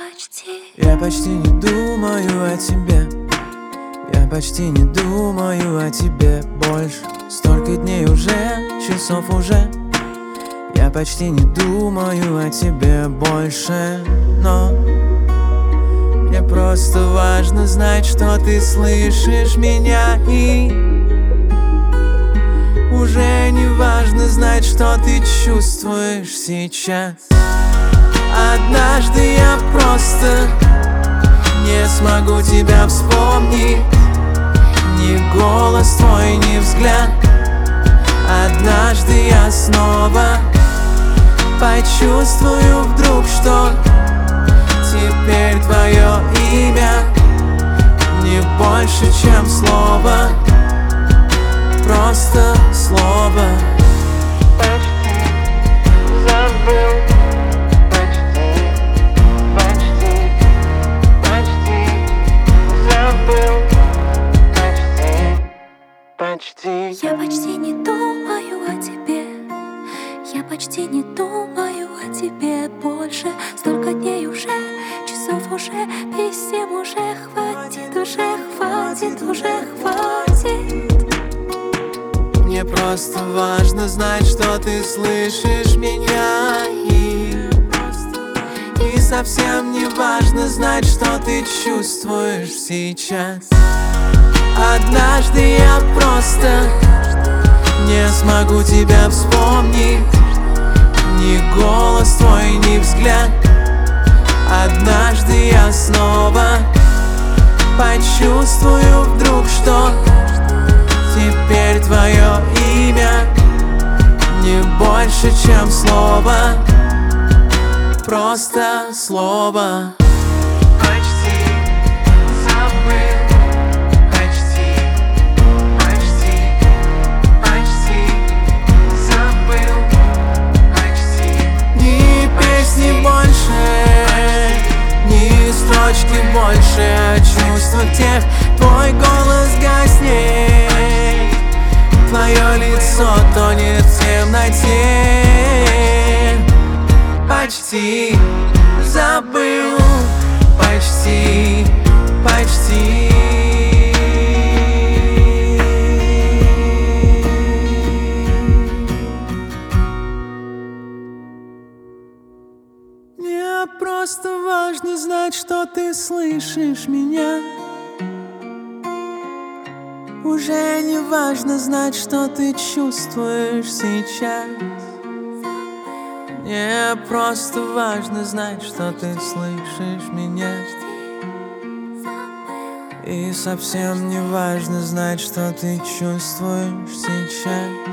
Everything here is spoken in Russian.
Я почти не думаю о тебе. Я почти не думаю о тебе больше. Столько дней уже, часов уже. Я почти не думаю о тебе больше. Но мне просто важно знать, что ты слышишь меня. И уже не важно знать, что ты чувствуешь сейчас. Однажды я просто не смогу тебя вспомнить. Ни голос твой, ни взгляд. Однажды я снова почувствую вдруг, что теперь твое имя не больше, чем слово. Просто слово. Почти забыл. Я почти не думаю о тебе. Я почти не думаю о тебе больше. Столько дней уже, часов уже, писем уже. Хватит уже, хватит уже, хватит. Мне просто важно знать, что ты слышишь меня. И совсем не важно знать, что ты чувствуешь сейчас. Однажды я просто не смогу тебя вспомнить. Ни голос твой, ни взгляд. Однажды я снова почувствую вдруг, что теперь твое имя не больше, чем слово. Просто слово. Больше чувств тех, твой голос гаснет, твое лицо тонет в темноте. Почти забыл, почти, почти. Мне просто важно знать, что ты слышишь меня. Уже не важно знать, что ты чувствуешь сейчас. Мне просто важно знать, что ты слышишь меня. И совсем не важно знать, что ты чувствуешь сейчас.